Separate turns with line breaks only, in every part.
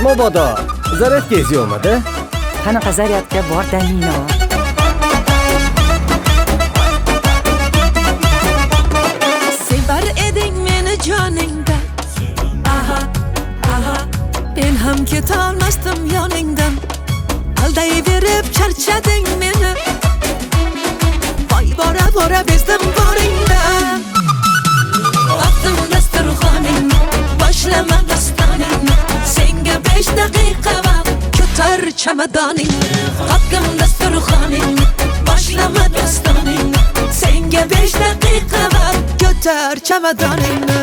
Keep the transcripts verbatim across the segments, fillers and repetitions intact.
Mabodo, zaryadkangiz yo'qmi-da?
Qanaqa zaryadka bor-da, Nino?
Sevar eding meni joningdan. Aha, aha. Men ham ketolmasdim yoningdan. Aldayverib charchading meni. Voy bora bora bezdim boringdan. Vaqtim dasturxoning, boshlama dastoning. Senga besh daqiqa vaqt, ko'tar chamadoning. Vaqtim dasturxoning, boshlama dastoning. Senga besh daqiqa vaqt, ko'tar chamadoningni.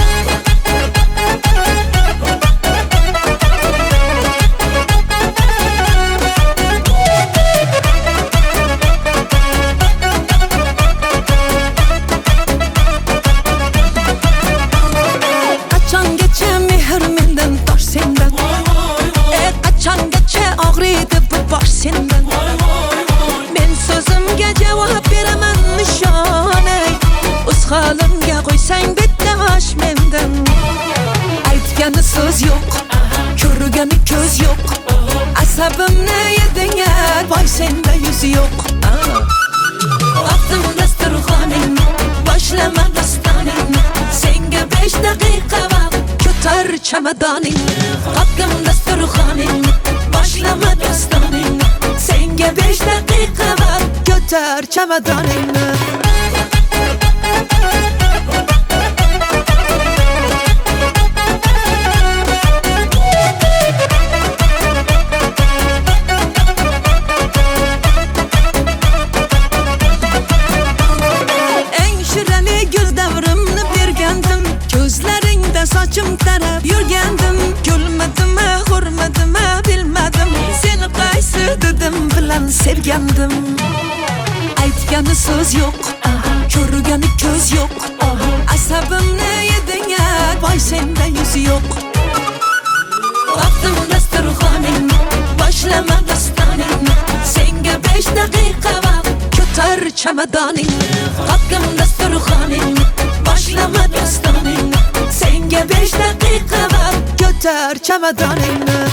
Qachongacha mehr mendan tosh sendan? E qachongacha og'riydi bu bosh sendan? Men so'zimga javob beraman nishonay. O'z holimga qo'ysang bitta osh mendan. Aytgani so'z yo'q, ko'rgani ko'z yo'q. Asabimni yeding, voy senda yuz yo'q. Vaqtim dasturxoning, boshlama dastoning. Senga besh daqiqa vaqt, ko'tar chamadoning. Vaqtim dasturxoning, boshlama dastoning. Senga besh daqiqa vaqt, ko'tar chamadoningni. Sochim tarab yurgandim, gulmadimmi, hurmadimmi bilmadim. Seni qaysi dedim bilan sevgandim. Aytgani so'z yo'q, ko'rgani ko'z yo'q. Asabimni yeding, voy senda yuz yo'q. Vaqtim dasturxoning, boshlama dastoning. Senga besh daqiqa vaqt, ko'tar chamadoning. Vaqtim dasturxoning, boshlama dastoning. Senga besh daqiqa vaqt, ko'tar chamadoningni.